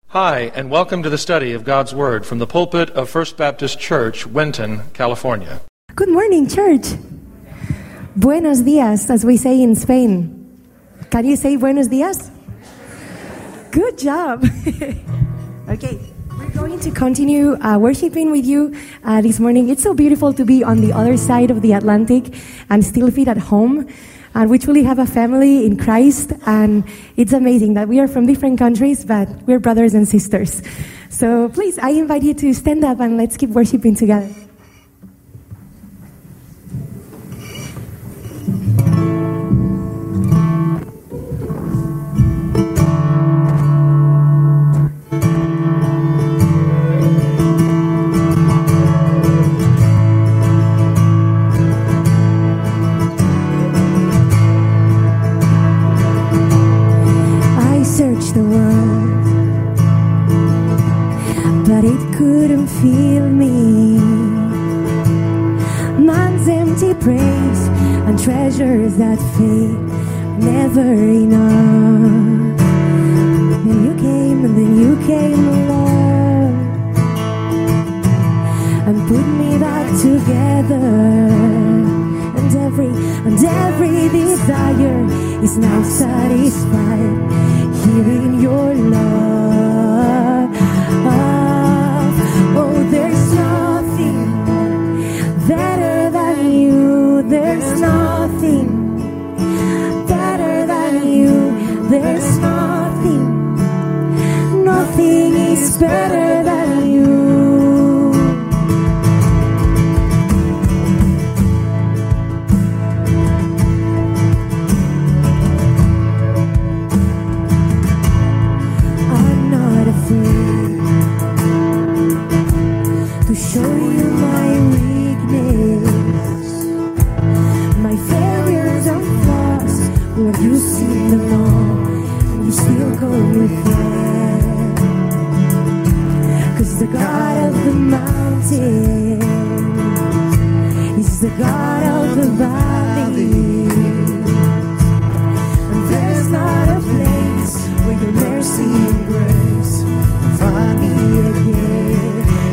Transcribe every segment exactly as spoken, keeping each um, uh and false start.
Hi, and welcome to the study of God's Word from the pulpit of First Baptist Church, Winton, California. Good morning, church. Buenos días, as we say in Spain. Can you say buenos días? Good job. Okay, we're going to continue uh, worshiping with you uh, this morning. It's so beautiful to be on the other side of the Atlantic and still feel at home. And we truly have a family in Christ, and it's amazing that we are from different countries, but we're brothers and sisters. So please, I invite you to stand up and let's keep worshiping together. The world, but it couldn't feel me. Man's empty praise and treasures that fade, never enough. Then you came, and then you came, Lord, and put me back together. And every, and every desire is now satisfied here in your love. Oh, there's nothing better than you. There's nothing better than you. There's nothing, nothing is better than you. To show you my weakness, my failures and flaws. Lord, you see them all, and you still go with them. 'Cause the God of the mountain is the God of the valley, and there's not a place where your mercy and grace find me again.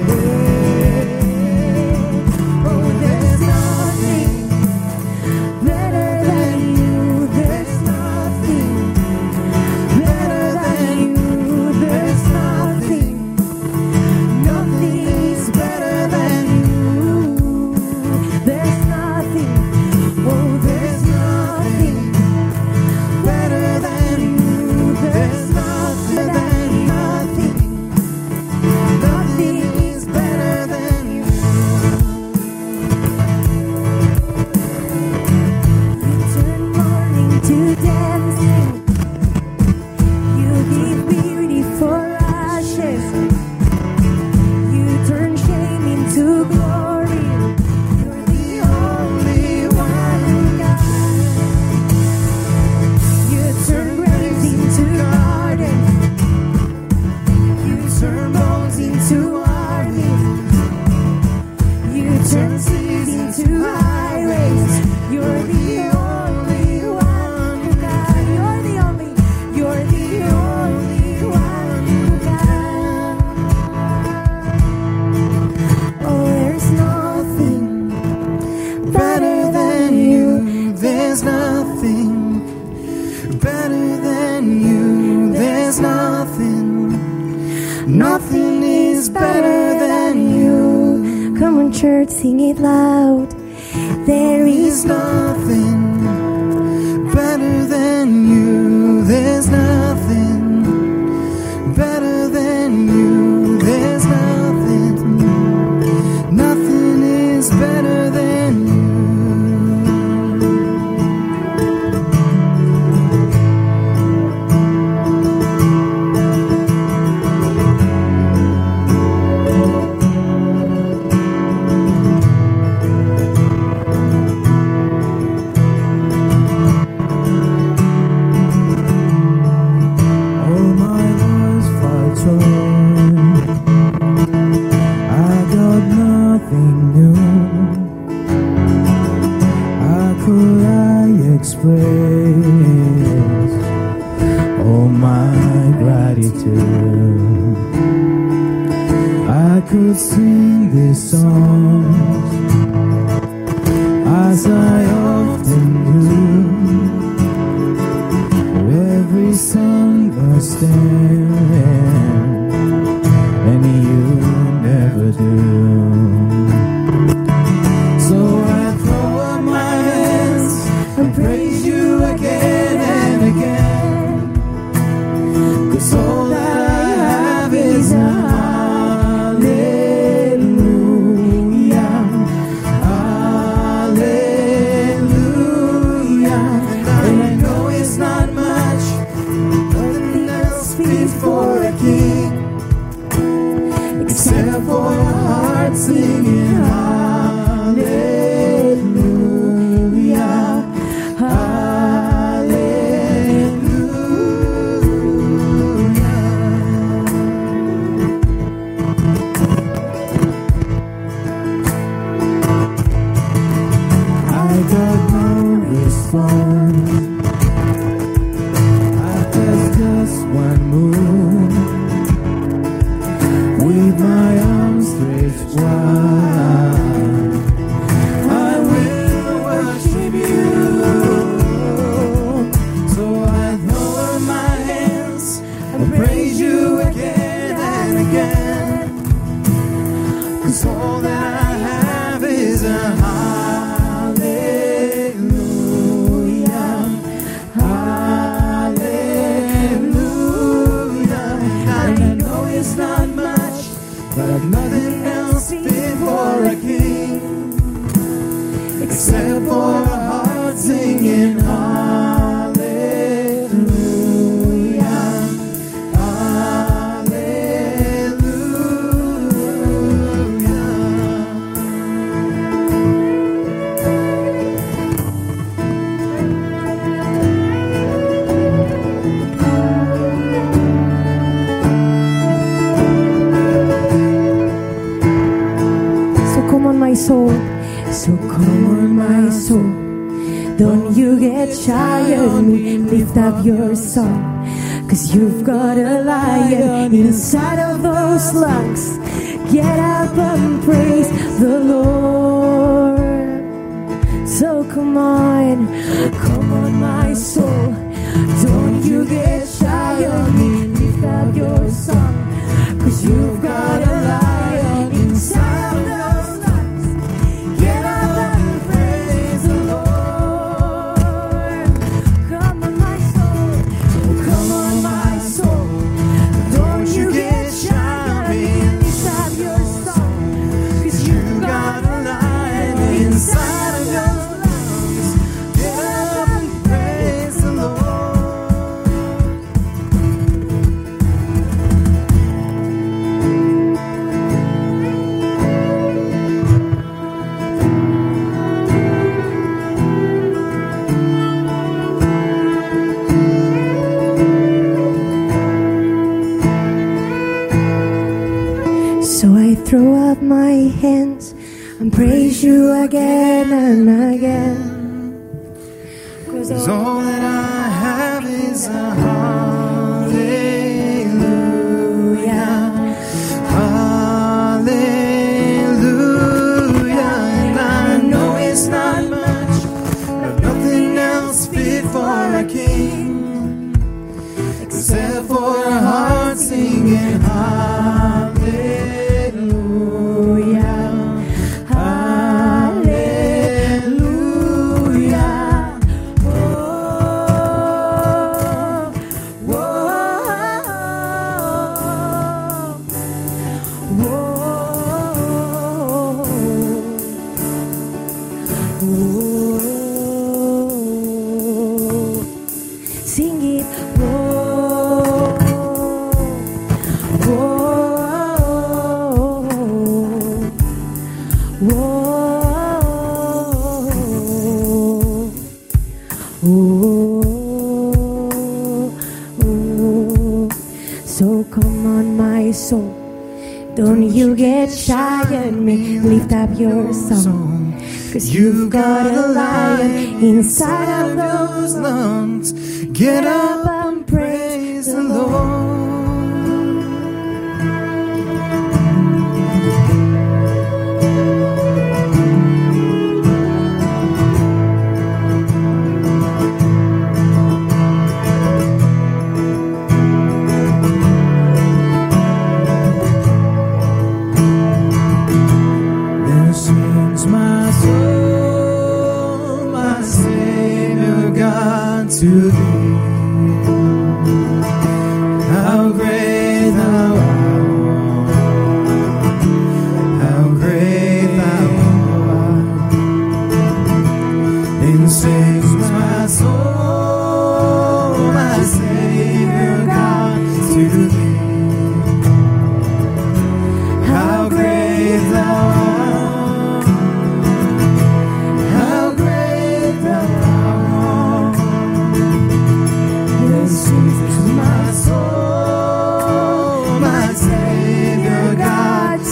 Nothing is better than you. Come on, church, sing it loud. There is nothing better than you. There's nothing better than you. There's nothing, nothing is better than you. could sing this song as I often do, every song I stand, and you never do. So I throw up my hands and praise you again and again, 'cause all that I have is a hallelujah, hallelujah. And I know it's not much, nothing else fit for a king, except for a heart singing hallelujah, hallelujah. I got no response after just one move, with my arms stretched wide, I will worship you. So I throw up my hands and praise you again and again, 'cause all that I have is a hallelujah, hallelujah. And I know it's not much, but nothing else fit for a king, except for a heart singing hallelujah, hallelujah. So come on, my soul. So come on, my soul. Don't you get shy of me. Lift up your song, 'cause you've got a lion inside of those lungs. Get up and praise the Lord. So come on, come on, my soul. Don't you get shy of me. Lift up your song, 'cause you've got a lion inside of those lungs. Get up and praise the Lord. Come on, my soul. Come on, my soul. Don't you get shy of me. Lift up your song, 'cause you've got a lion inside of those lungs. Get up and praise the Lord. So I throw up my hands and praise you again and again, 'cause 'Cause all all that I have is a hallelujah, hallelujah. And I know it's not much, but nothing else fit for a king, except for a heart singing hallelujah, hallelujah. Whoa, whoa, whoa. Sing it. Whoa, whoa, whoa, whoa. So come on, my soul. Don't you get shy on me. Lift up your song, 'cause you've got a lion inside of those lungs. Get up and praise the Lord.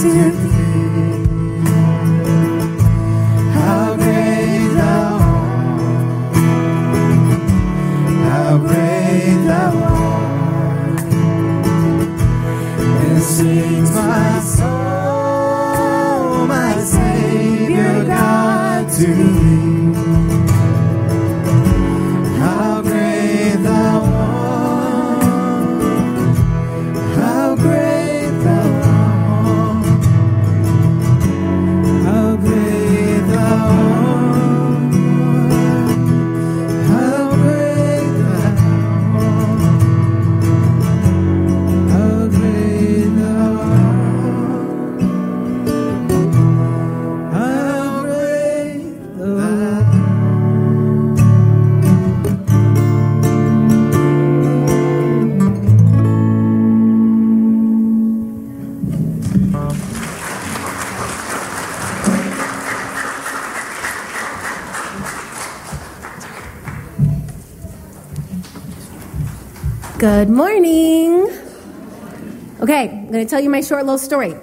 to thee. How great thou art. How great thou art. And sings my soul, my Savior God, to thee. How great thou art. How great thou art. How great thou art. How great thou art. How great thou art. How great thou art. Good morning. Okay, I'm going to tell you my short little story.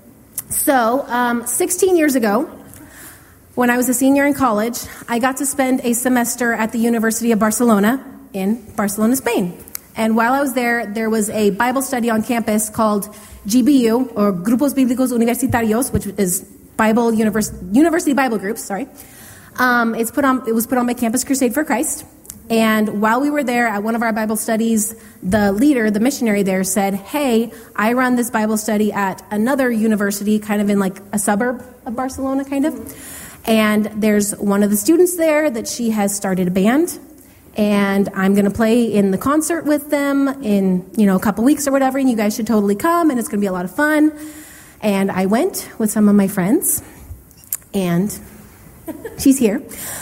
So, um, sixteen years ago, when I was a senior in college, I got to spend a semester at the University of Barcelona in Barcelona, Spain. And while I was there, there was a Bible study on campus called G B U, or Grupos Bíblicos Universitarios, which is Bible Univers- University Bible Groups, sorry. Um, it's put on, it was put on by Campus Crusade for Christ. And while we were there at one of our Bible studies, the leader, the missionary there said, hey, I run this Bible study at another university, kind of in like a suburb of Barcelona, kind of. And there's one of the students there that she has started a band. And I'm going to play in the concert with them in, you know, a couple weeks or whatever. And you guys should totally come. And it's going to be a lot of fun. And I went with some of my friends. And she's here.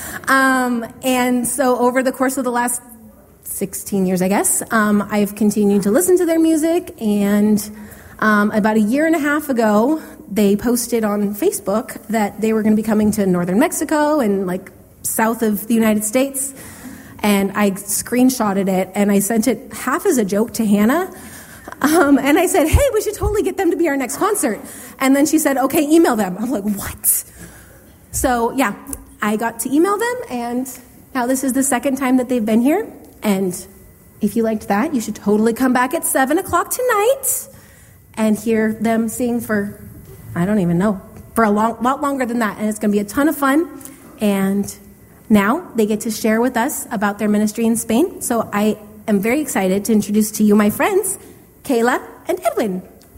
Um, and so over the course of the last sixteen years, I guess, um, I've continued to listen to their music. And um, about a year and a half ago, they posted on Facebook that they were going to be coming to northern Mexico and like south of the United States. And I screenshotted it and I sent it half as a joke to Hannah. Um, and I said, hey, we should totally get them to be our next concert. And then she said, okay, email them. I'm like, what? So, yeah. I got to email them, and now this is the second time that they've been here. And if you liked that, you should totally come back at seven o'clock tonight and hear them sing for, I don't even know, for a long, lot longer than that. And it's going to be a ton of fun. And now they get to share with us about their ministry in Spain. So I am very excited to introduce to you my friends, Kayla and Edwin.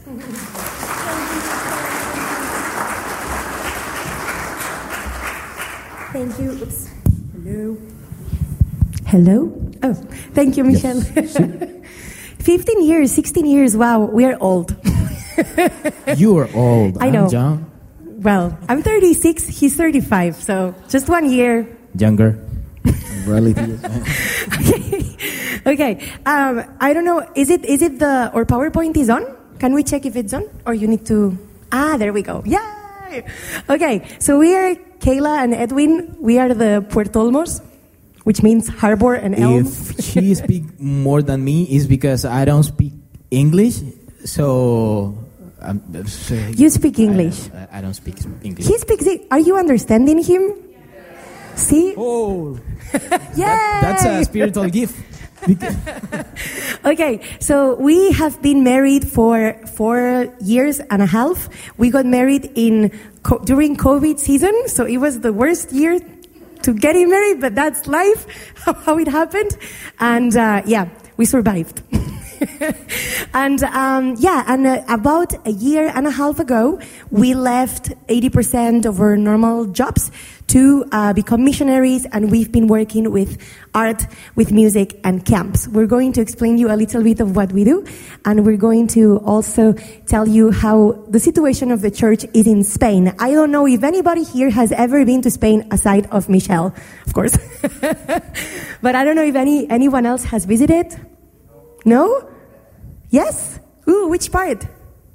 Thank you. Oops. Hello. Hello. Oh, thank you, Michelle. Yes. fifteen years, sixteen years. Wow, we are old. You are old. I know. I'm young. Well, I'm thirty-six. He's thirty-five. So just one year. Younger. Relative. Okay. Okay. Um, I don't know. Is it is it the or PowerPoint is on? Can we check if it's on, or you need to? Ah, there we go. Yay! Okay. So we are Kayla and Edwin. We are the Puertolmos, which means harbor and elm. If she speaks more than me, it's because I don't speak English. So, um, so you speak English. I, I don't speak English. He speaks it. Are you understanding him? See? Oh, yeah. That, that's a spiritual gift. Okay, so we have been married for four years and a half. We got married in co- during COVID season, so it was the worst year to getting married, but that's life, how it happened. And uh, yeah, we survived. And um, yeah, and uh, about a year and a half ago, we left eighty percent of our normal jobs to uh, become missionaries, and we've been working with art, with music, and camps. We're going to explain you a little bit of what we do, and we're going to also tell you how the situation of the church is in Spain. I don't know if anybody here has ever been to Spain aside of Michelle, of course. But I don't know if any anyone else has visited. No? Yes? Ooh, which part?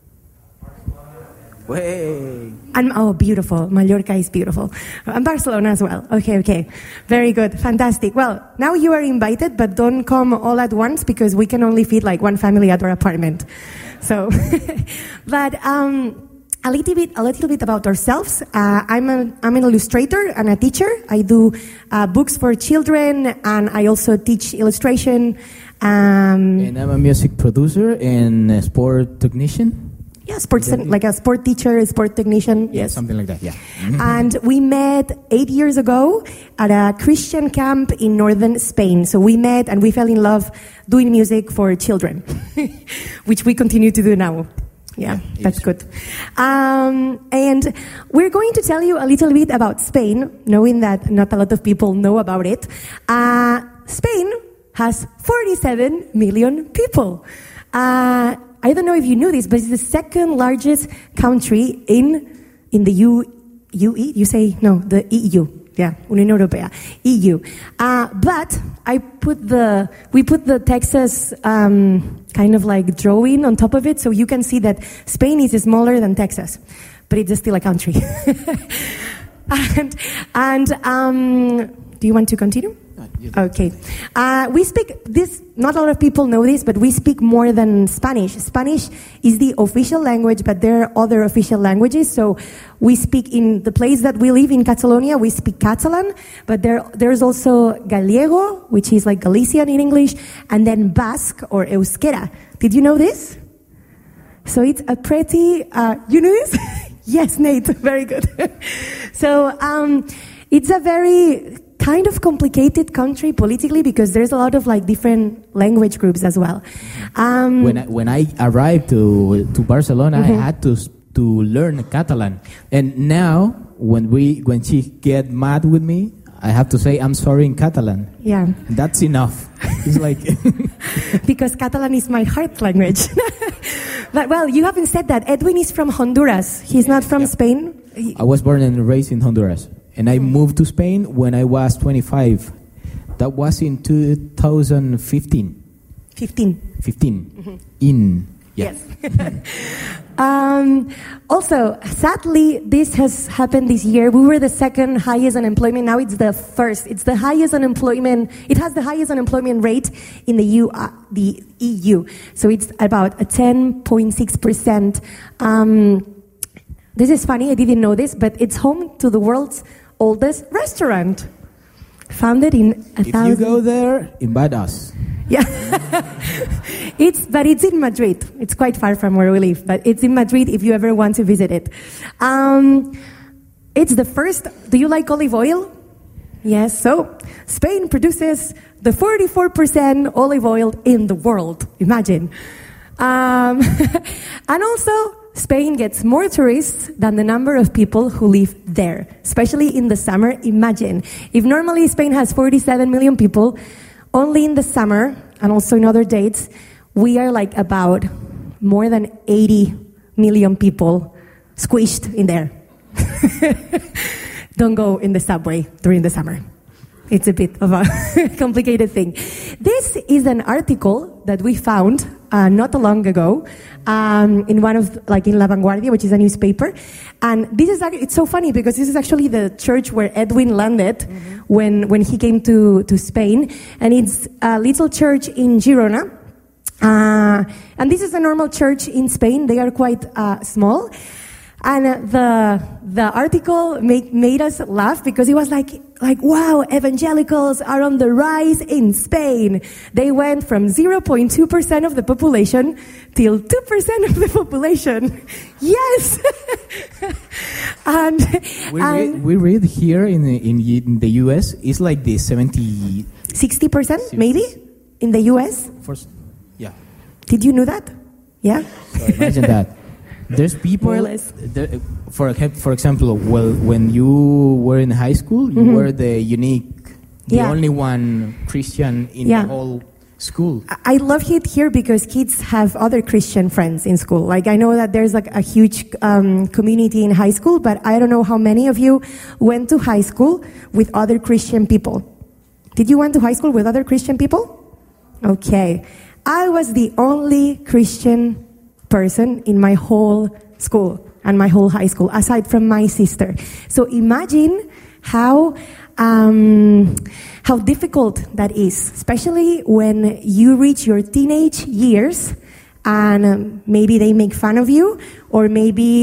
Way. And, oh, beautiful. Mallorca is beautiful. And Barcelona as well. Okay, okay. Very good. Fantastic. Well, now you are invited, but don't come all at once because we can only fit like one family at our apartment. So, but, um, A little bit, a little bit about ourselves. Uh, I'm, a, I'm an illustrator and a teacher. I do uh, books for children, and I also teach illustration. Um, and I'm a music producer and a sport technician. Yeah, sports, like a sport teacher, a sport technician. Yeah, yes, something like that. Yeah. And we met eight years ago at a Christian camp in northern Spain. So we met and we fell in love doing music for children, which we continue to do now. Yeah, yeah, that's good. Um, and we're going to tell you a little bit about Spain, knowing that not a lot of people know about it. Uh, Spain has forty-seven million people. Uh, I don't know if you knew this, but it's the second largest country in in the U, UE. You say no, the E U. Yeah, Unión Europea, E U. Uh, but I put the we put the Texas um, kind of like drawing on top of it, so you can see that Spain is smaller than Texas, but it's still a country. and and um, do you want to continue? Okay. Uh, we speak this, not a lot of people know this, but we speak more than Spanish. Spanish is the official language, but there are other official languages. So we speak in the place that we live in Catalonia, we speak Catalan, but there there's also Gallego, which is like Galician in English, and then Basque or Euskera. Did you know this? So it's a pretty, uh, you know this? Yes, Nate, very good. so um, it's a very kind of complicated country politically because there's a lot of like different language groups as well. Um, when I, when I arrived to to Barcelona, mm-hmm. I had to to learn Catalan, and now when we when she get mad with me, I have to say I'm sorry in Catalan. Yeah, and that's enough. It's like because Catalan is my heart language. But well, you haven't said that. Edwin is from Honduras. He's not from yeah. Spain. I was born and raised in Honduras. And I moved to Spain when I was twenty-five. That was in two thousand fifteen. fifteen. fifteen. Mm-hmm. In. Yeah. Yes. um, also, sadly, this has happened this year. We were the second highest unemployment. Now it's the first. It's the highest unemployment. It has the highest unemployment rate in the, U, uh, the E U. So it's about a ten point six percent. Um, this is funny. I didn't know this, but it's home to the world's oldest restaurant, founded in a if thousand. If you go there, invite us. Yeah, it's but it's in Madrid. It's quite far from where we live, but it's in Madrid if you ever want to visit it. Um, it's the first. Do you like olive oil? Yes. So Spain produces the forty-four percent olive oil in the world. Imagine, um, and also. Spain gets more tourists than the number of people who live there, especially in the summer. Imagine, if normally Spain has forty-seven million people, only in the summer and also in other dates, we are like about more than eighty million people squished in there. Don't go in the subway during the summer. It's a bit of a complicated thing. This is an article that we found uh, not long ago um, in one of, like in La Vanguardia, which is a newspaper. And this is, it's so funny because this is actually the church where Edwin landed mm-hmm. when, when he came to, to Spain. And it's a little church in Girona. Uh, and this is a normal church in Spain. They are quite uh, small. And uh, the the article make, made us laugh because it was like, like, wow, evangelicals are on the rise in Spain. They went from zero point two percent of the population till two percent of the population. Yes! and we, and read, we read here in the, in, in the U S, it's like the seventy... sixty percent maybe in the U S? First, yeah. Did you know that? Yeah? So imagine that. There's people, more or less. There, for for example, well, when you were in high school, you mm-hmm. were the unique, the yeah. only one Christian in yeah. the whole school. I love it here because kids have other Christian friends in school. Like I know that there's like a huge um, community in high school, but I don't know how many of you went to high school with other Christian people. Did you went to high school with other Christian people? Okay. I was the only Christian person in my whole school and my whole high school, aside from my sister. So imagine how um, how difficult that is, especially when you reach your teenage years and um, maybe they make fun of you, or maybe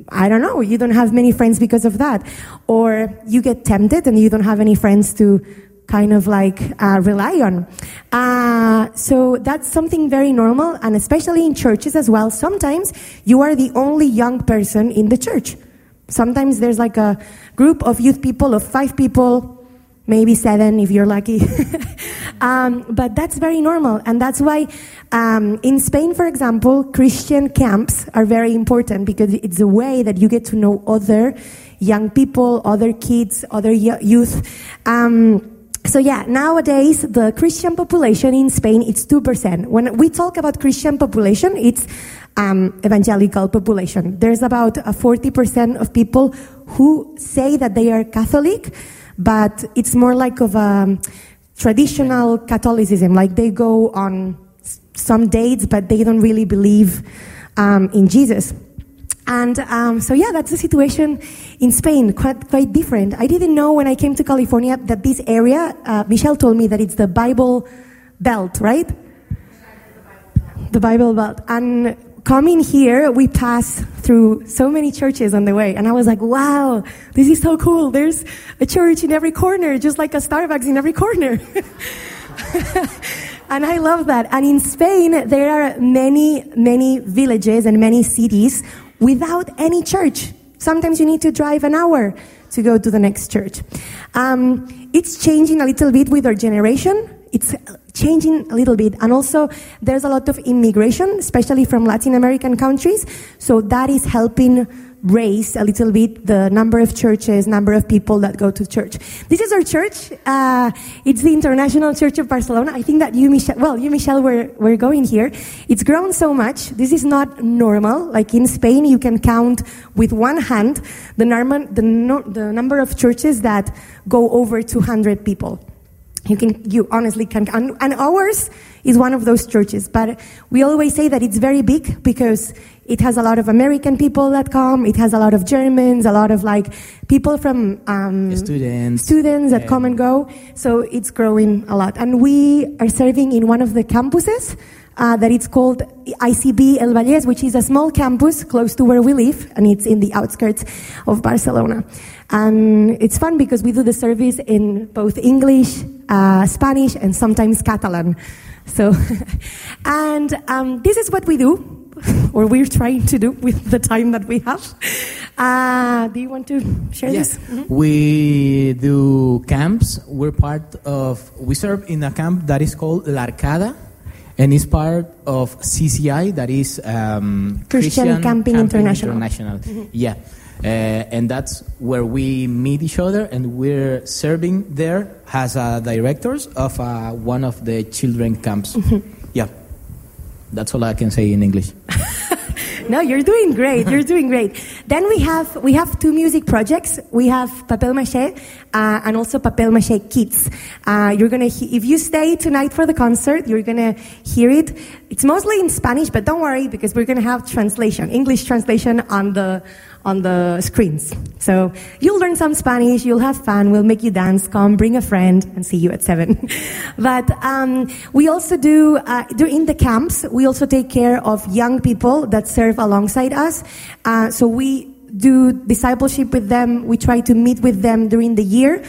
I don't know, you don't have many friends because of that. Or you get tempted and you don't have any friends to kind of like uh, rely on. Uh, so that's something very normal, and especially in churches as well. Sometimes you are the only young person in the church. Sometimes there's like a group of youth people of five people, maybe seven if you're lucky. um, but that's very normal. And that's why um, in Spain, for example, Christian camps are very important, because it's a way that you get to know other young people, other kids, other youth. Um, so yeah, nowadays the Christian population in Spain, it's two percent. When we talk about Christian population, it's um, evangelical population. There's about a forty percent of people who say that they are Catholic, but it's more like of a traditional Catholicism, like they go on some dates, but they don't really believe um, in Jesus. And um, so yeah, that's the situation in Spain, quite quite different. I didn't know when I came to California that this area, uh, Michelle told me that it's the Bible Belt, right? The Bible Belt. And coming here, we pass through so many churches on the way. And I was like, wow, this is so cool. There's a church in every corner, just like a Starbucks in every corner. And I love that. And in Spain, there are many, many villages and many cities without any church. Sometimes you need to drive an hour to go to the next church. Um, it's changing a little bit with our generation. It's changing a little bit. And also, there's a lot of immigration, especially from Latin American countries. So that is helping raise a little bit the number of churches, number of people that go to church. This is our church. Uh, it's the International Church of Barcelona. I think that you, Michelle, well, you, Michelle, were, were going here. It's grown so much. This is not normal. Like in Spain, you can count with one hand the, normal, the, no, the number of churches that go over two hundred people. You can, you honestly can, and, and ours is one of those churches. But we always say that it's very big because it has a lot of American people that come. It has a lot of Germans, a lot of like people from um, students, students that come and go. So it's growing a lot. And we are serving in one of the campuses uh, that it's called I C B El Vallès, which is a small campus close to where we live, and it's in the outskirts of Barcelona. And it's fun because we do the service in both English, uh, Spanish, and sometimes Catalan. So, and um, this is what we do, or we're trying to do with the time that we have. Uh, do you want to share yes. this? Mm-hmm. We do camps. We're part of, we serve in a camp that is called La Arcada, and it's part of C C I, that is um, Christian, Christian Camping, Camping International. International. Mm-hmm. Yeah. Uh, and that's where we meet each other, and we're serving there as uh, directors of uh, one of the children camps. Mm-hmm. Yeah, that's all I can say in English. No, you're doing great. You're doing great. Then we have we have two music projects. We have Papel Maché uh, and also Papel Maché Kids. Uh, you're gonna he- if you stay tonight for the concert, you're gonna hear it. It's mostly in Spanish, but don't worry because we're gonna have translation, English translation on the on the screens. So you'll learn some Spanish. You'll have fun. We'll make you dance. Come, bring a friend, and see you at seven. But um, we also do uh, during the camps. We also take care of young people that serve alongside us. Uh, so we do discipleship with them. We try to meet with them during the year.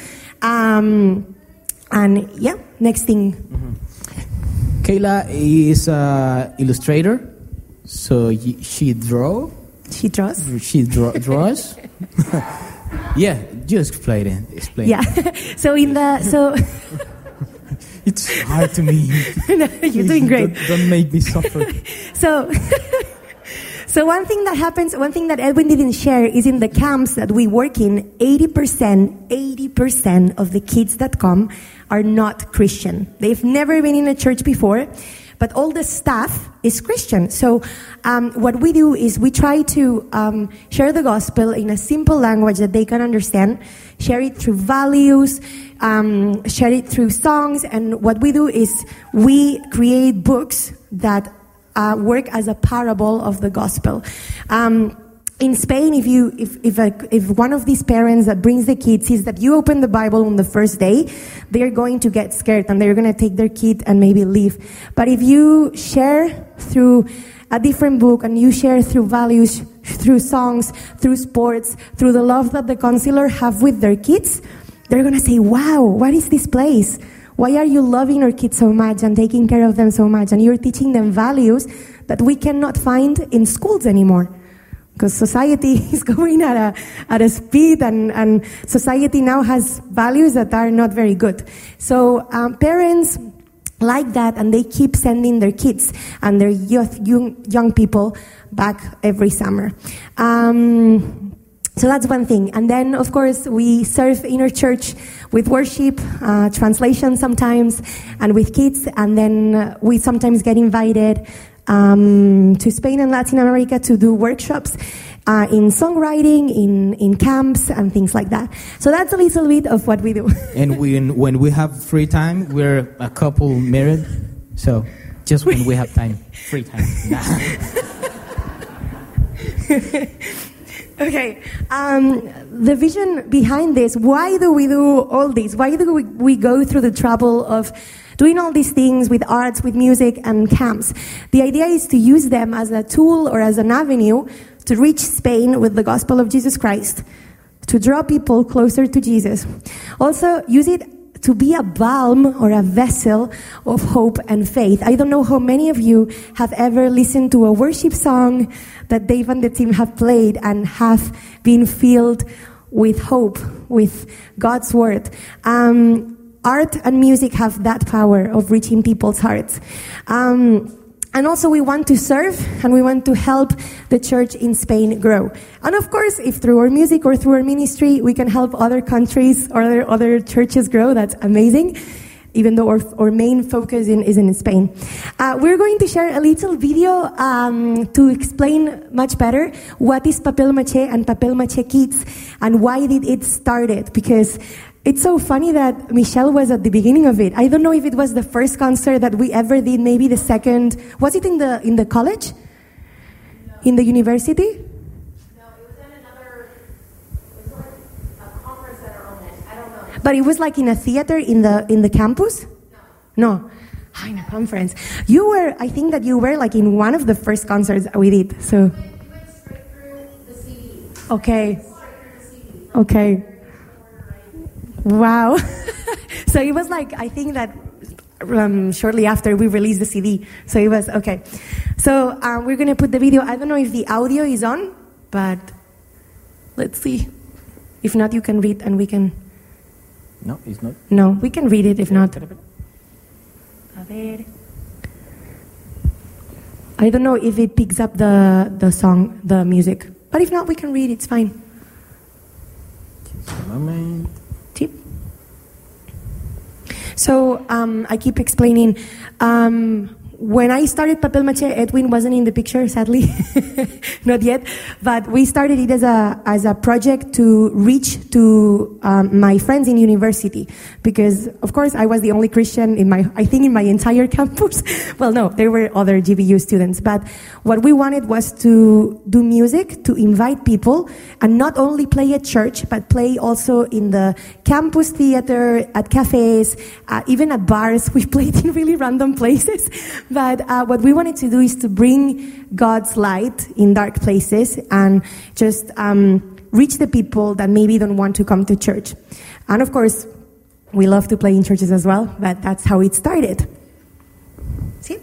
Um, and yeah, next thing. Mm-hmm. Kayla is an illustrator, so y- she draw. She draws. She draw, draws. Yeah, just explain it. Explain. Yeah. So in the so. It's hard to me. No, you're doing great. Don't, don't make me suffer. So. So one thing that happens, one thing that Edwin didn't share is in the camps that we work in, eighty percent, eighty percent of the kids that come are not Christian. They've never been in a church before, but all the staff is Christian. So um, what we do is we try to um, share the gospel in a simple language that they can understand, share it through values, um, share it through songs, and what we do is we create books that Uh, work as a parable of the gospel. Um, in Spain, if you if if, a, if one of these parents that brings the kids sees that you open the Bible on the first day, they're going to get scared and they're going to take their kid and maybe leave. But if you share through a different book and you share through values, through songs, through sports, through the love that the counselor have with their kids, they're going to say, wow, what is this place? Why are you loving our kids so much and taking care of them so much? And you're teaching them values that we cannot find in schools anymore. Because society is going at a at a speed, and, and society now has values that are not very good. So um, parents like that, and they keep sending their kids and their youth, young, young people back every summer. Um, so that's one thing. And then, of course, we serve in our church with worship, uh, translation sometimes, and with kids. And then uh, we sometimes get invited Um, to Spain and Latin America to do workshops uh, in songwriting, in, in camps, and things like that. So that's a little bit of what we do. And when, when we have free time, we're a couple married, so just when we have time, free time. Okay, um, the vision behind this, why do we do all this? Why do we, we go through the trouble of doing all these things with arts, with music, and camps? The idea is to use them as a tool or as an avenue to reach Spain with the gospel of Jesus Christ, to draw people closer to Jesus. Also, use it to be a balm or a vessel of hope and faith. I don't know how many of you have ever listened to a worship song that Dave and the team have played and have been filled with hope, with God's word. Um, Art and music have that power of reaching people's hearts. Um, and also we want to serve and we want to help the church in Spain grow. And of course, if through our music or through our ministry we can help other countries or other, other churches grow, that's amazing, even though our, our main focus in, is in Spain. Uh, we're going to share a little video um, to explain much better what is Papel Maché and Papel Maché Kids and why did it started, because it's so funny that Michelle was at the beginning of it. I don't know if it was the first concert that we ever did, maybe the second. Was it in the in the college? No. In the university? No, it was in another, it was like a conference center almost. I don't know. But it was like in a theater in the in the campus? No. No. Ah, in a conference. You were, I think that you were like in one of the first concerts we did. So. We went, we went straight through the C D. Okay. Straight through the C D. Okay. Wow. So it was like, I think that um, shortly after we released the C D. So it was, okay. So um, we're going to put the video. I don't know if the audio is on, but let's see. If not, you can read and we can... No, it's not. No, we can read it if not. A ver. I don't know if it picks up the, the song, the music. But if not, we can read it. It's fine. Just a moment. Tip. So um, I keep explaining. Um, when I started Papel Maché, Edwin wasn't in the picture, sadly, not yet. But we started it as a as a project to reach to um, my friends in university, because of course I was the only Christian in my, I think in my entire campus. Well, no, there were other G B U students, but what we wanted was to do music, to invite people, and not only play at church, but play also in the campus theater, at cafes, uh, even at bars. We played in really random places. But uh, what we wanted to do is to bring God's light in dark places and just um, reach the people that maybe don't want to come to church. And of course, we love to play in churches as well, but that's how it started. See?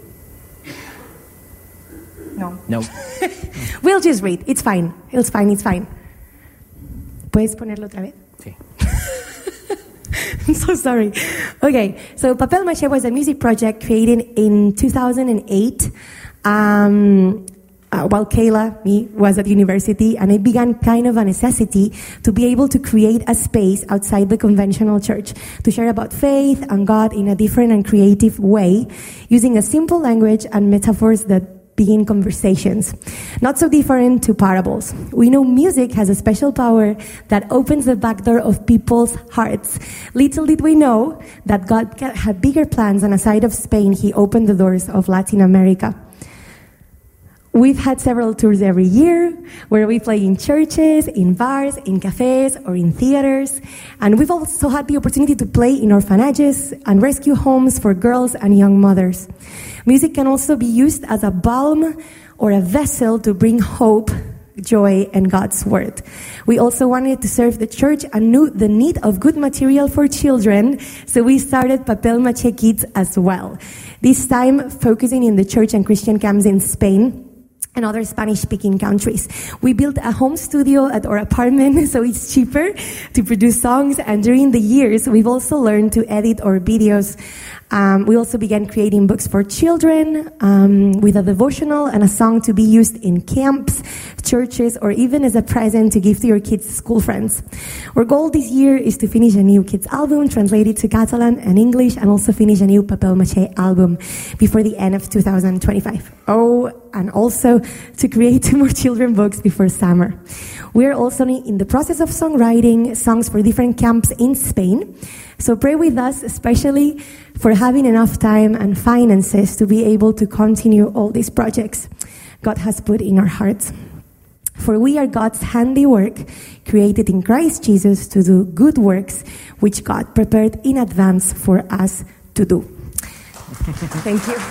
No. No. We'll just read. It's fine. It's fine. It's fine. ¿Puedes ponerlo otra vez? Sí. I'm so sorry. Okay, so Papel Maché was a music project created in two thousand eight um, uh, while Kayla, me, was at university, and it began kind of a necessity to be able to create a space outside the conventional church to share about faith and God in a different and creative way, using a simple language and metaphors that begin conversations. Not so different to parables. We know music has a special power that opens the back door of people's hearts. Little did we know that God had bigger plans, and aside of Spain, He opened the doors of Latin America. We've had several tours every year where we play in churches, in bars, in cafes, or in theaters. And we've also had the opportunity to play in orphanages and rescue homes for girls and young mothers. Music can also be used as a balm or a vessel to bring hope, joy, and God's word. We also wanted to serve the church and knew the need of good material for children, so we started Papel Maché Kids as well. This time focusing in the church and Christian camps in Spain and other Spanish-speaking countries. We built a home studio at our apartment, so it's cheaper to produce songs, and during the years, we've also learned to edit our videos. Um, we also began creating books for children um, with a devotional and a song to be used in camps, churches, or even as a present to give to your kids' school friends. Our goal this year is to finish a new kids album translated to Catalan and English, and also finish a new Papel Maché album before the end of two thousand twenty-five. Oh, and also to create two more children books before summer. We are also in the process of songwriting songs for different camps in Spain. So pray with us, especially for having enough time and finances to be able to continue all these projects God has put in our hearts. For we are God's handiwork, created in Christ Jesus to do good works, which God prepared in advance for us to do. Thank you.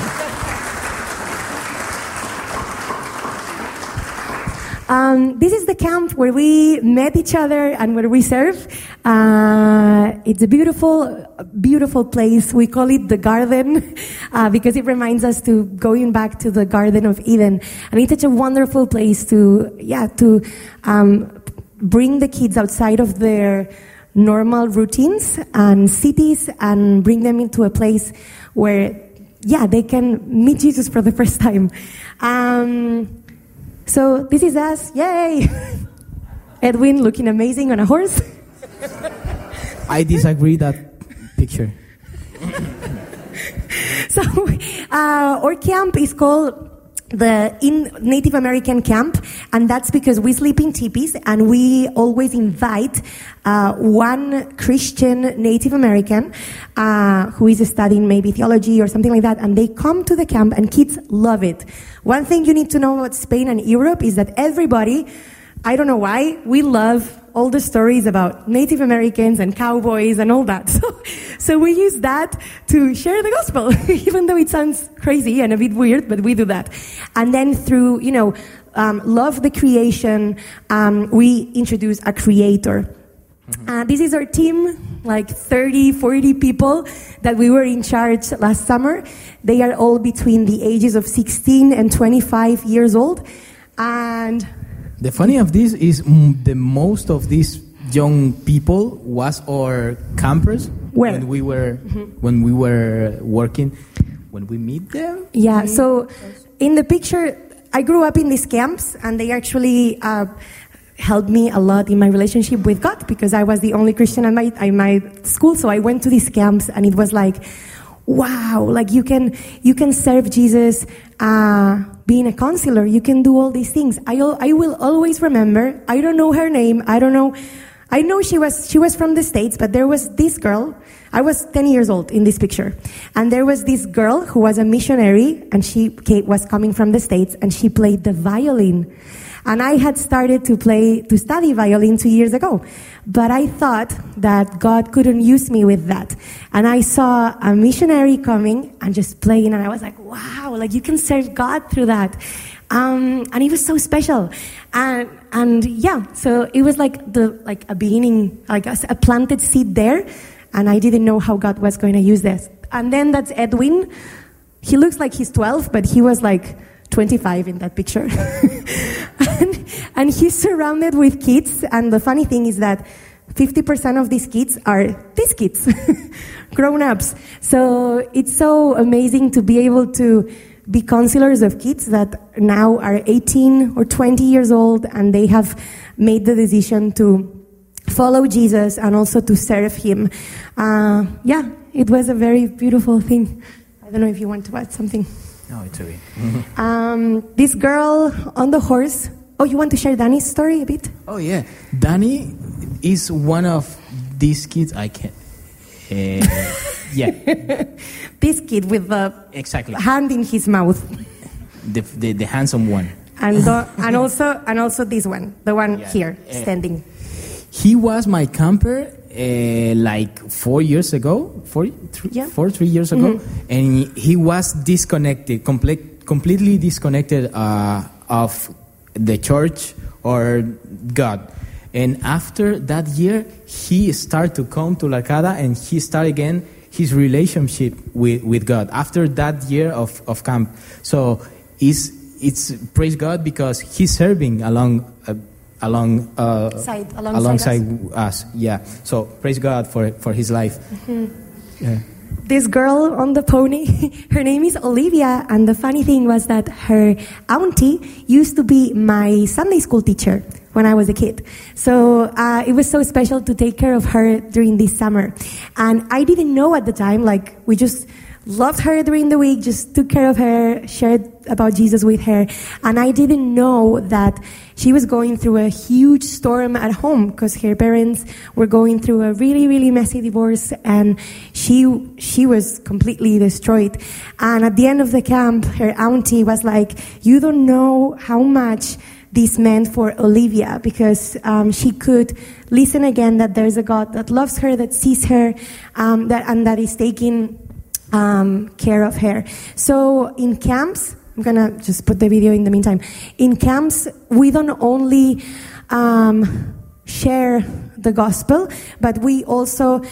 Um, this is the camp where we met each other and where we serve. Uh, it's a beautiful, beautiful place. We call it the garden uh, because it reminds us to going back to the Garden of Eden. And it's such a wonderful place to, yeah, to um, bring the kids outside of their normal routines and cities and bring them into a place where, yeah, they can meet Jesus for the first time. Um, So this is us, yay! Edwin looking amazing on a horse. I disagree that picture. So uh, our camp is called the in Native American camp, and that's because we sleep in teepees, and we always invite uh, one Christian Native American uh, who is studying maybe theology or something like that, and they come to the camp, and kids love it. One thing you need to know about Spain and Europe is that everybody, I don't know why, we love all the stories about Native Americans and cowboys and all that. So, so we use that to share the gospel, even though it sounds crazy and a bit weird, but we do that. And then through, you know, um, love the creation, um, we introduce a creator. Uh, this is our team, like thirty, forty people that we were in charge last summer. They are all between the ages of sixteen and twenty-five years old. And the funny of this is mm, the most of these young people was our campers Where? when we were mm-hmm. when we were working, when we meet them. Yeah, so in the picture, I grew up in these camps, and they actually uh, helped me a lot in my relationship with God, because I was the only Christian at my, at my school. So I went to these camps, and it was like, wow, like you can you can serve Jesus uh, being a counselor. You can do all these things. I I will always remember. I don't know her name. I don't know. I know she was she was from the States, but there was this girl. I was ten years old in this picture, and there was this girl who was a missionary, and she came, was coming from the States, and she played the violin. And I had started to play, to study violin two years ago. But I thought that God couldn't use me with that. And I saw a missionary coming and just playing, and I was like, wow, like you can serve God through that. Um, and it was so special. And, and yeah, so it was like the, like a beginning, like a, a planted seed there. And I didn't know how God was going to use this. And then that's Edwin. He looks like he's twelve, but he was like twenty-five in that picture. and, and he's surrounded with kids, and the funny thing is that fifty percent of these kids are these kids, grown-ups. So it's so amazing to be able to be counselors of kids that now are eighteen or twenty years old, and they have made the decision to follow Jesus and also to serve him. Uh, yeah, it was a very beautiful thing. I don't know if you want to add something. No, it's okay. um, this girl on the horse. Oh, you want to share Danny's story a bit? Oh, yeah. Danny is one of these kids. I can. Uh, yeah. This kid with the exactly hand in his mouth. The the, the handsome one. And the, and also and also this one, the one yeah. here uh, standing. He was my camper uh, like four years ago, four, three, yeah. four, three years ago, mm-hmm. and he was disconnected, complete, completely disconnected uh, of the church or God. And after that year, he started to come to La Arcada, and he started again his relationship with, with God after that year of, of camp. So it's, it's praise God because he's serving along uh, along uh, Side, alongside, alongside us. us. Yeah. So praise God for for his life. Mm-hmm. Yeah. This girl on the pony, her name is Olivia, and the funny thing was that her auntie used to be my Sunday school teacher when I was a kid. So uh, it was so special to take care of her during this summer. And I didn't know at the time, like, we just loved her during the week, just took care of her, shared about Jesus with her. And I didn't know that she was going through a huge storm at home because her parents were going through a really, really messy divorce, and she she was completely destroyed. And at the end of the camp, her auntie was like, "You don't know how much this meant for Olivia," because um, she could listen again that there's a God that loves her, that sees her, um, that and that is taking um, care of her. So in camps, I'm gonna just put the video in the meantime. In camps, we don't only um, share the gospel, but we also,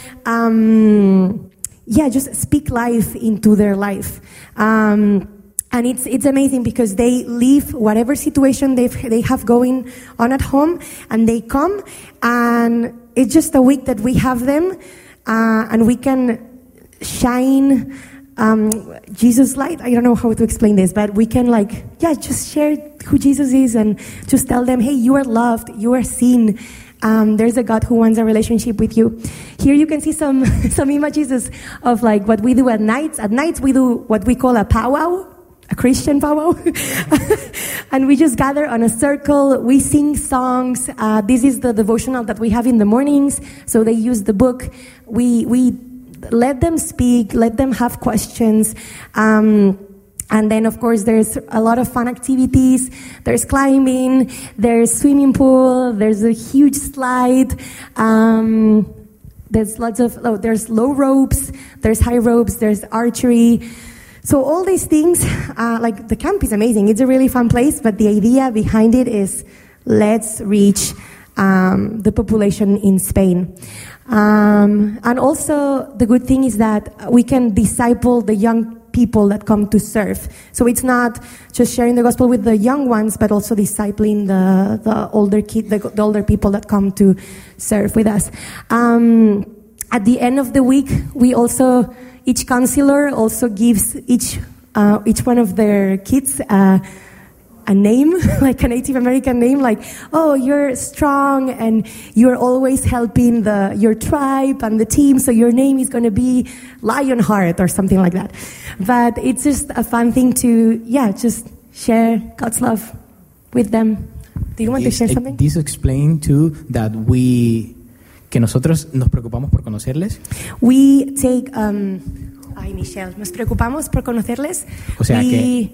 um, yeah, just speak life into their life. Um, And it's it's amazing because they leave whatever situation they they have going on at home, and they come, and it's just a week that we have them, uh, and we can shine um, Jesus' light. I don't know how to explain this, but we can like yeah, just share who Jesus is, and just tell them, hey, you are loved, you are seen. Um, there's a God who wants a relationship with you. Here you can see some some images of like what we do at nights. At nights we do what we call a powwow. A Christian powwow. And we just gather on a circle, we sing songs. Uh, this is the devotional that we have in the mornings. So they use the book. We we let them speak, let them have questions. Um, and then, of course, there's a lot of fun activities. There's climbing, there's swimming pool, there's a huge slide. Um, there's lots of, oh, there's low ropes, there's high ropes, there's archery. So all these things, uh, like the camp is amazing. It's a really fun place, but the idea behind it is let's reach um, the population in Spain. Um, and also the good thing is that we can disciple the young people that come to serve. So it's not just sharing the gospel with the young ones, but also discipling the, the older kid, the, the older people that come to serve with us. Um, at the end of the week, we also... Each counselor also gives each uh, each one of their kids uh, a name, like a Native American name, like, oh, you're strong and you're always helping the your tribe and the team, so your name is going to be Lionheart or something like that. But it's just a fun thing to, yeah, just share God's love with them. Do you want this, to share something? This explains too that we... que nosotros nos preocupamos por conocerles. We take, um, ay, Michelle, nos preocupamos por conocerles. O sea we, que...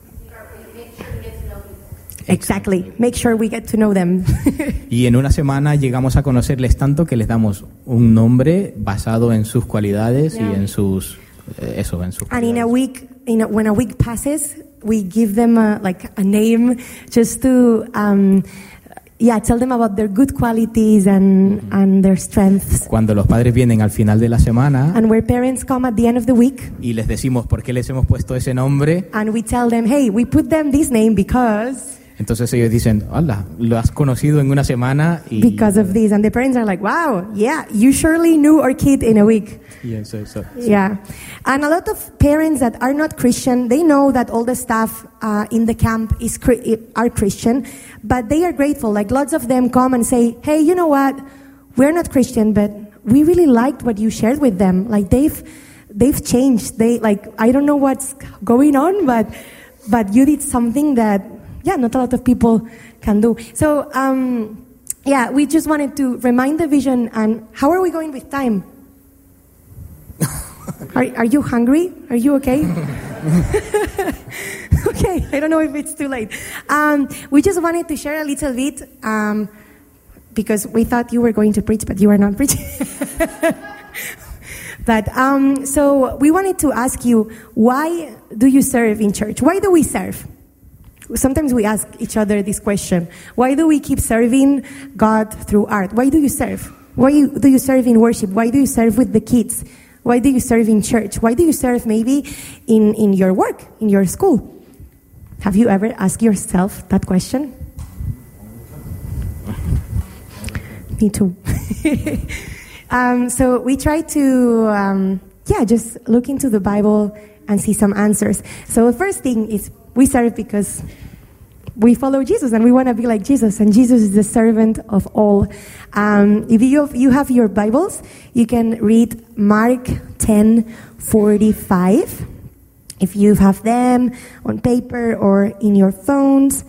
Exactly, make sure we get to know them. Y en una semana llegamos a conocerles tanto que les damos un nombre basado en sus cualidades yeah. y en sus, eh, eso, en sus. And in a week, in a, when a week passes, we give them a, like a name just to. Um, Yeah, tell them about their good qualities and, mm-hmm. and their strengths. Cuando los padres vienen al final de la semana and where parents come at the end of the week, y les decimos por qué les hemos puesto ese nombre, and we tell them, hey, we put them this name because... Entonces ellos dicen, hola, lo has conocido en una semana y... Because of this. And the parents are like, wow, yeah, you surely knew our kid in a week. Yeah, so, so, so. Yeah. And a lot of parents that are not Christian, they know that all the staff uh, in the camp is are Christian, but they are grateful. Like lots of them come and say, hey, you know what? We're not Christian, but we really liked what you shared with them. Like they've they've changed. They like I don't know what's going on, but but you did something that yeah, not a lot of people can do. So um, yeah, we just wanted to remind the vision. And how are we going with time? Are, are you hungry? Are you okay? Okay, I don't know if it's too late. Um, we just wanted to share a little bit um, because we thought you were going to preach, but you are not preaching. But um, so we wanted to ask you, why do you serve in church? Why do we serve? Sometimes we ask each other this question. Why do we keep serving God through art? Why do you serve? Why do you serve in worship? Why do you serve with the kids? Why do you serve in church? Why do you serve maybe in, in your work, in your school? Have you ever asked yourself that question? Me too. um, so we try to, um, yeah, just look into the Bible and see some answers. So the first thing is we serve because we follow Jesus and we want to be like Jesus, and Jesus is the servant of all. Um, if you have, you have your Bibles, you can read Mark ten forty-five. If you have them on paper or in your phones.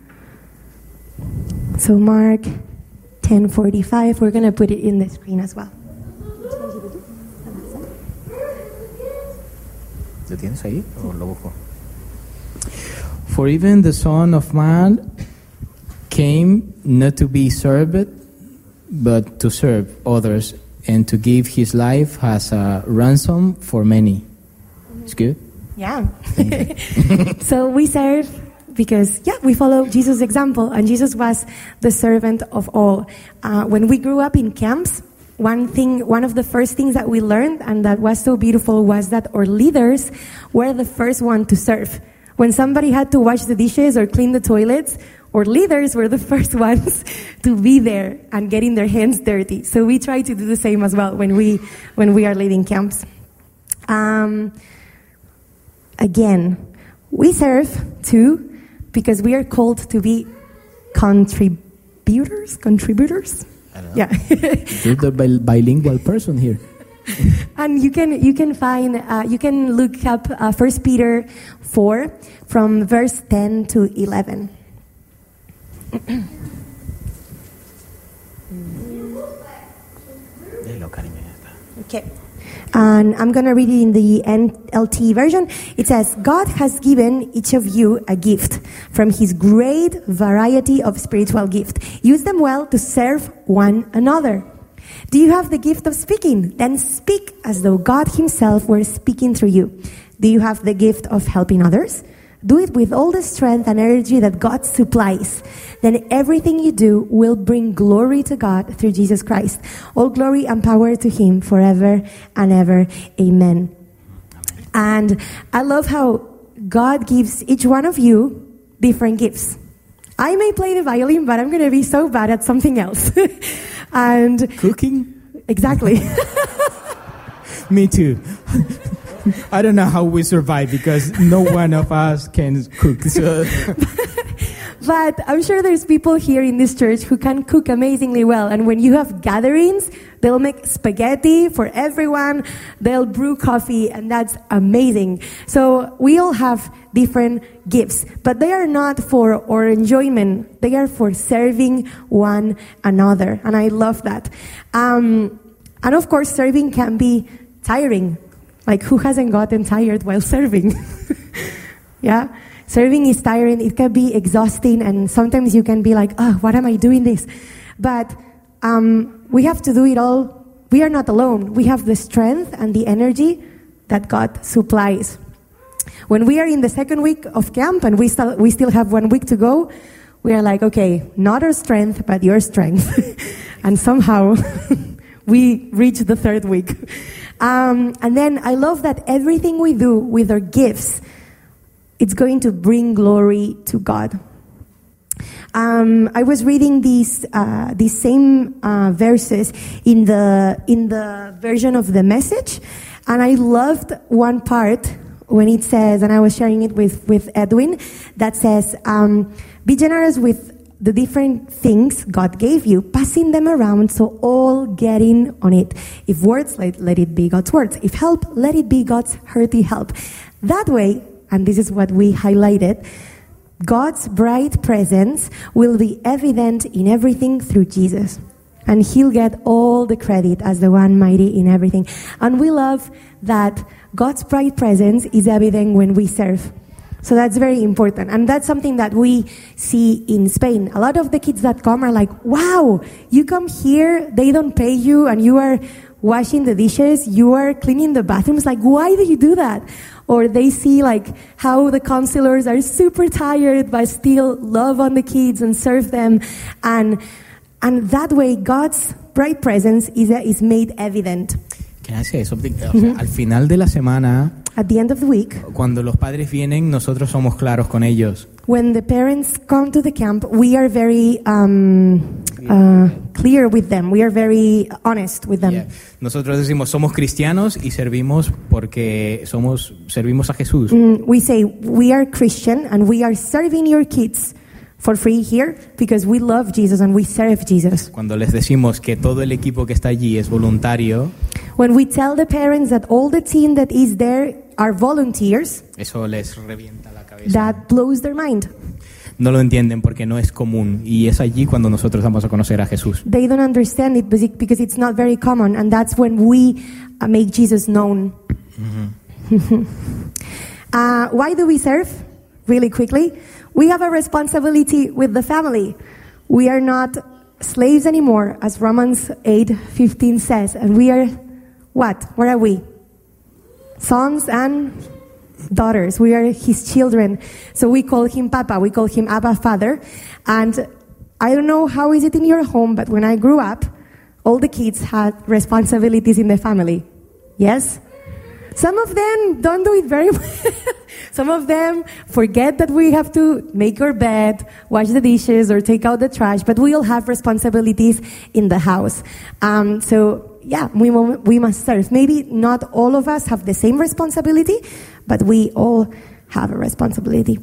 So Mark ten forty-five, we're going to put it in the screen as well. ¿Lo tienes ahí o lo busco? For even the Son of Man came not to be served, but to serve others and to give his life as a ransom for many. It's good? Yeah. So we serve because, yeah, we follow Jesus' example, and Jesus was the servant of all. Uh, when we grew up in camps, one thing, one of the first things that we learned, and that was so beautiful, was that our leaders were the first one to serve. When somebody had to wash the dishes or clean the toilets, our leaders were the first ones to be there and getting their hands dirty. So we try to do the same as well when we when we are leading camps. Um, again, we serve too because we are called to be contributors. Contributors. I don't know. Yeah. You're the bil- bilingual person here. And you can you can find uh, you can look up uh, First Peter four from verse ten to eleven. Okay. And I'm going to read it in the N L T version. It says, God has given each of you a gift from his great variety of spiritual gifts. Use them well to serve one another. Do you have the gift of speaking? Then speak as though God himself were speaking through you. Do you have the gift of helping others? Do it with all the strength and energy that God supplies. Then everything you do will bring glory to God through Jesus Christ. All glory and power to him forever and ever. Amen. And I love how God gives each one of you different gifts. I may play the violin, but I'm going to be so bad at something else. And Cooking? Exactly. Me too. I don't know how we survive because no one of us can cook. So. But I'm sure there's people here in this church who can cook amazingly well. And when you have gatherings, they'll make spaghetti for everyone. They'll brew coffee, and that's amazing. So we all have different gifts, but they are not for our enjoyment. They are for serving one another. And I love that. Um, and of course, serving can be tiring. Like, who hasn't gotten tired while serving? Yeah? Serving is tiring. It can be exhausting, and sometimes you can be like, oh, what am I doing this? But um, we have to do it all. We are not alone. We have the strength and the energy that God supplies. When we are in the second week of camp and we still, we still have one week to go, we are like, okay, not our strength, but your strength. And somehow we reach the third week. Um, and then I love that everything we do with our gifts, it's going to bring glory to God. Um, I was reading these uh, these same uh, verses in the in the version of the Message, and I loved one part when it says, and I was sharing it with with Edwin, that says, um, "Be generous with the different things God gave you, passing them around so all getting on it. If words, let, let it be God's words. If help, let it be God's hearty help. That way," and this is what we highlighted, "God's bright presence will be evident in everything through Jesus. And he'll get all the credit as the one mighty in everything." And we love that God's bright presence is evident when we serve. So that's very important. And that's something that we see in Spain. A lot of the kids that come are like, wow, you come here, they don't pay you, and you are washing the dishes, you are cleaning the bathrooms. Like, why do you do that? Or they see like how the counselors are super tired but still love on the kids and serve them. And and that way God's bright presence is, is made evident. Can I say something? O sea, al final de la semana, At the end of the week, cuando los padres vienen, nosotros somos claros con ellos. when the parents come to the camp, we are very um, uh, clear with them. We are very honest with them. Yeah. Nosotros decimos somos cristianos y servimos porque somos servimos a Jesús. Mm, we say we are Christian and we are serving your kids for free here because we love Jesus and we serve Jesus. Cuando les decimos que todo el equipo que está allí es voluntario, When we tell the parents that all the team that is there are volunteers, eso les revienta la cabeza. that blows their mind. No lo entienden porque no es común y es allí cuando nosotros vamos a conocer a Jesús. They don't understand it basi- because it's not very common, and that's when we uh, make Jesus known. uh, why do we serve? Really quickly, we have a responsibility with the family. We are not slaves anymore, as Romans eight fifteen says, and we are what? What are we? Sons and daughters. We are his children. So we call him Papa. We call him Abba Father. And I don't know how is it in your home, but when I grew up, all the kids had responsibilities in the family. Yes? Some of them don't do it very well. Some of them forget that we have to make our bed, wash the dishes, or take out the trash, but we all have responsibilities in the house. Um, so, yeah, we, mo- we must serve. Maybe not all of us have the same responsibility, but we all have a responsibility.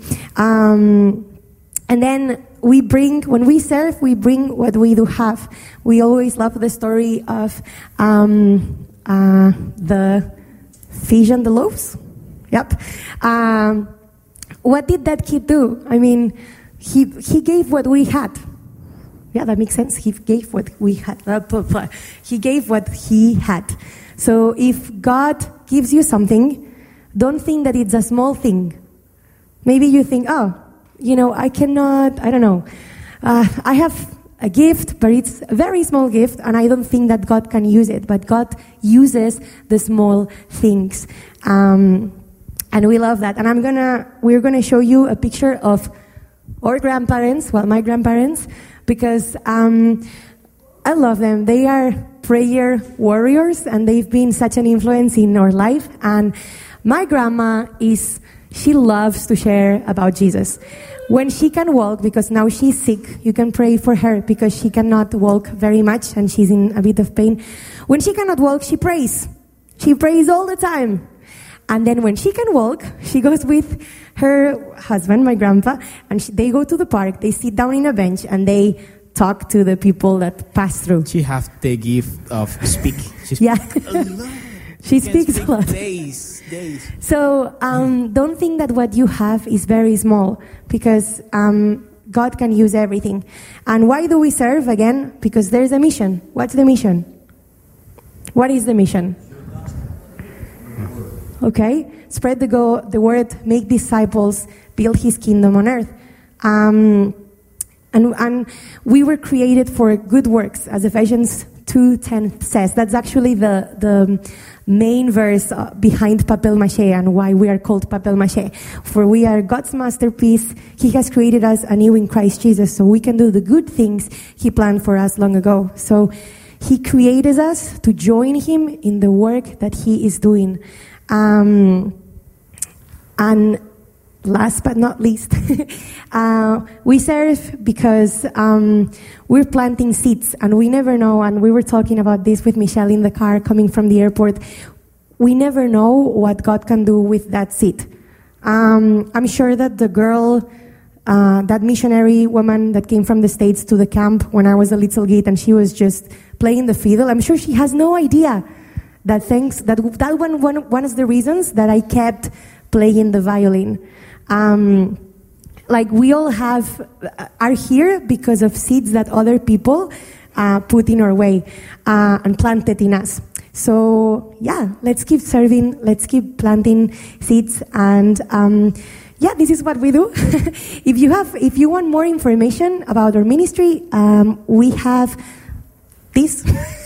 Um, and then we bring, when we serve, we bring what we do have. We always love the story of um, uh, the fish and the loaves. Yep. Um, what did that kid do? I mean, he he gave what we had. Yeah, that makes sense. He gave what we had. He gave what he had. So if God gives you something, don't think that it's a small thing. Maybe you think, oh, you know, I cannot, I don't know. Uh, I have a gift, but it's a very small gift, and I don't think that God can use it. But God uses the small things. Um, and we love that. And I'm gonna, we're gonna show you a picture of our grandparents, well, my grandparents, because um, I love them. They are prayer warriors, and they've been such an influence in our life. And my grandma is, she loves to share about Jesus. When she can walk, because now she's sick, you can pray for her because she cannot walk very much and she's in a bit of pain. When she cannot walk, she prays. She prays all the time. And then when she can walk, she goes with her husband, my grandpa, and she, they go to the park, they sit down in a bench, and they talk to the people that pass through. She has the gift of speak. She Yeah. speaks a lot. She Can speaks speak a lot. Days, days. So um, don't think that what you have is very small, because um, God can use everything. And why do we serve? Again, because there's a mission. What's the mission? What is the mission? Okay, spread the go, the word, make disciples, build His kingdom on earth. Um, and, and we were created for good works, as Ephesians two ten says. That's actually the the main verse uh, behind Papel Maché and why we are called Papel Maché. For we are God's masterpiece. He has created us anew in Christ Jesus, so we can do the good things He planned for us long ago. So He created us to join Him in the work that He is doing. Um, and last but not least, uh, we serve because um, we're planting seeds, and we never know, and we were talking about this with Michelle in the car coming from the airport, we never know what God can do with that seed. Um, I'm sure that the girl, uh, that missionary woman that came from the States to the camp when I was a little kid, and she was just playing the fiddle, I'm sure she has no idea that thanks, that that one, one, one of the reasons that I kept playing the violin. Um, like we all have, are here because of seeds that other people uh, put in our way uh, and planted in us. So yeah, let's keep serving, let's keep planting seeds, and um, yeah, this is what we do. If you have, if you want more information about our ministry, um, we have this.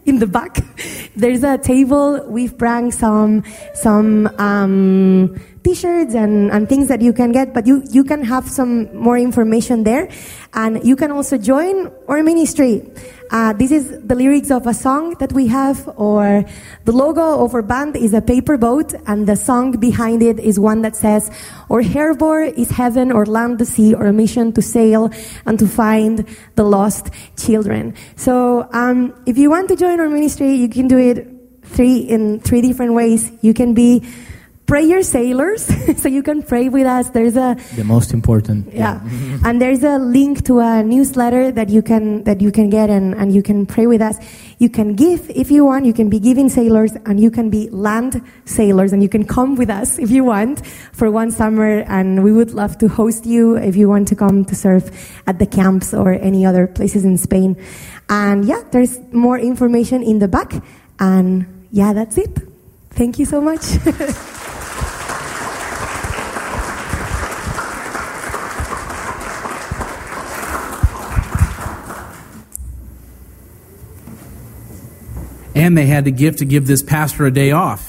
in the back. There's a table. We've brought some some um, T-shirts and, and things that you can get, but you, you can have some more information there. And you can also join our ministry. Uh, this is the lyrics of a song that we have, or the logo of our band is a paper boat, and the song behind it is one that says, "Our harbor is heaven, or land the sea, or a mission to sail and to find the lost children." So um, if you want to join our ministry, you can do it three in three different ways. You can be prayer sailors, so you can pray with us. There's a the most important. Yeah, and there's a link to a newsletter that you can that you can get, and, and you can pray with us. You can give if you want. You can be giving sailors, and you can be land sailors, and you can come with us if you want for one summer. And we would love to host you if you want to come to serve at the camps or any other places in Spain. And yeah, there's more information in the back. And yeah, that's it. Thank you so much. And they had to give to give this pastor a day off.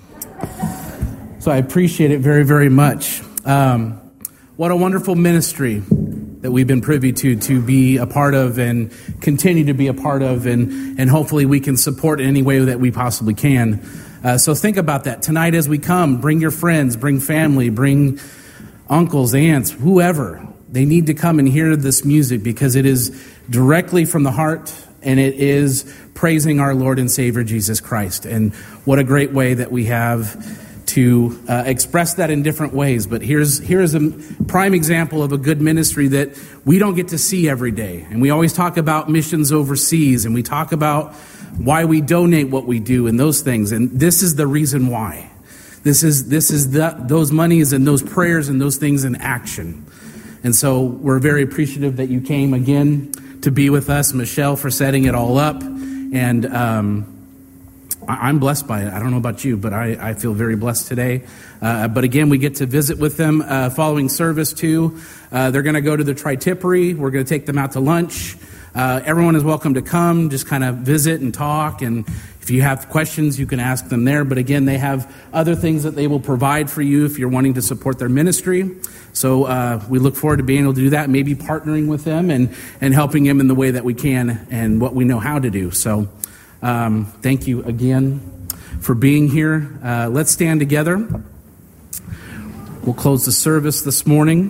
So I appreciate it very, very much. Um, what a wonderful ministry that we've been privy to, to be a part of and continue to be a part of, and, and hopefully we can support in any way that we possibly can. Uh, so think about that. Tonight as we come, bring your friends, bring family, bring uncles, aunts, whoever. They need to come and hear this music because it is directly from the heart, and it is praising our Lord and Savior Jesus Christ. And what a great way that we have to uh, express that in different ways. But here's here's a prime example of a good ministry that we don't get to see every day. And we always talk about missions overseas, and we talk about why we donate what we do and those things. And this is the reason why. This is this is the, those monies and those prayers and those things in action. And so we're very appreciative that you came again to be with us, Michelle, for setting it all up. And um, I, I'm blessed by it. I don't know about you, but I, I feel very blessed today. Uh, but again, we get to visit with them uh, following service too. Uh, they're going to go to the Tri-Tippery. We're going to take them out to lunch. Uh, everyone is welcome to come, just kind of visit and talk. And if you have questions, you can ask them there. But again, they have other things that they will provide for you if you're wanting to support their ministry. So uh, we look forward to being able to do that, maybe partnering with them and, and helping them in the way that we can and what we know how to do. So um, thank you again for being here. Uh, let's stand together. We'll close the service this morning.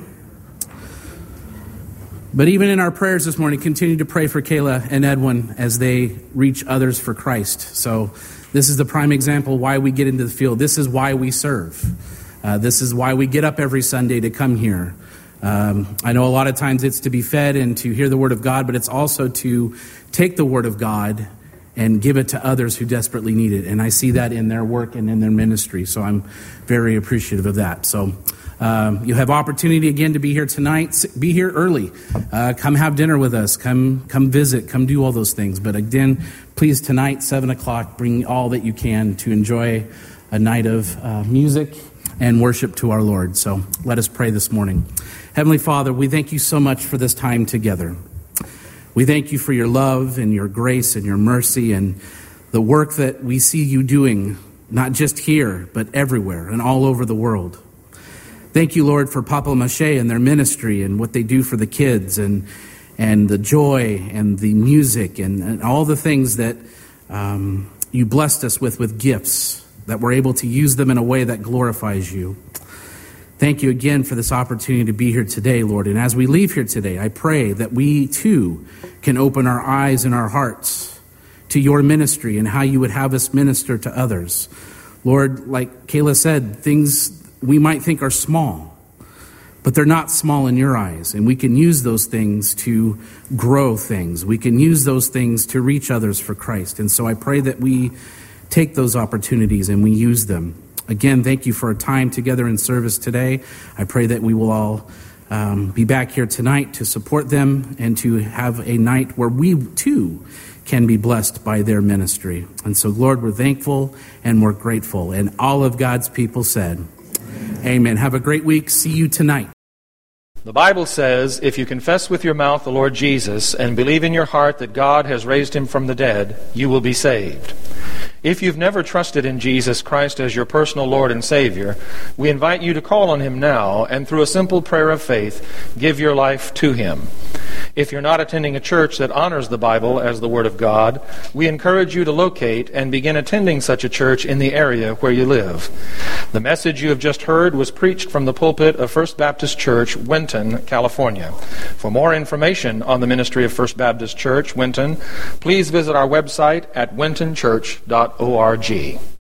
But even in our prayers this morning, continue to pray for Kayla and Edwin as they reach others for Christ. So this is the prime example why we get into the field. This is why we serve. Uh, this is why we get up every Sunday to come here. Um, I know a lot of times it's to be fed and to hear the Word of God, but it's also to take the Word of God and give it to others who desperately need it. And I see that in their work and in their ministry. So I'm very appreciative of that. So um, you have opportunity again to be here tonight. Be here early. Uh, come have dinner with us. Come come visit. Come do all those things. But again, please tonight, seven o'clock, bring all that you can to enjoy a night of uh, music and worship to our Lord. So let us pray this morning. Heavenly Father, we thank you so much for this time together. We thank you for your love and your grace and your mercy and the work that we see you doing, not just here, but everywhere and all over the world. Thank you, Lord, for Papa Maché and their ministry and what they do for the kids and and the joy and the music and, and all the things that um, you blessed us with, with gifts, that we're able to use them in a way that glorifies you. Thank you again for this opportunity to be here today, Lord. And as we leave here today, I pray that we too can open our eyes and our hearts to your ministry and how you would have us minister to others. Lord, like Kayla said, things we might think are small, but they're not small in your eyes. And we can use those things to grow things. We can use those things to reach others for Christ. And so I pray that we take those opportunities and we use them. Again, thank you for our time together in service today. I pray that we will all um, be back here tonight to support them and to have a night where we too can be blessed by their ministry. And so, Lord, we're thankful and we're grateful. And all of God's people said, amen. Have a great week. See you tonight. The Bible says, if you confess with your mouth the Lord Jesus and believe in your heart that God has raised him from the dead, you will be saved. If you've never trusted in Jesus Christ as your personal Lord and Savior, we invite you to call on him now and through a simple prayer of faith, give your life to him. If you're not attending a church that honors the Bible as the Word of God, we encourage you to locate and begin attending such a church in the area where you live. The message you have just heard was preached from the pulpit of First Baptist Church, Winton, California. For more information on the ministry of First Baptist Church, Winton, please visit our website at winton church dot org.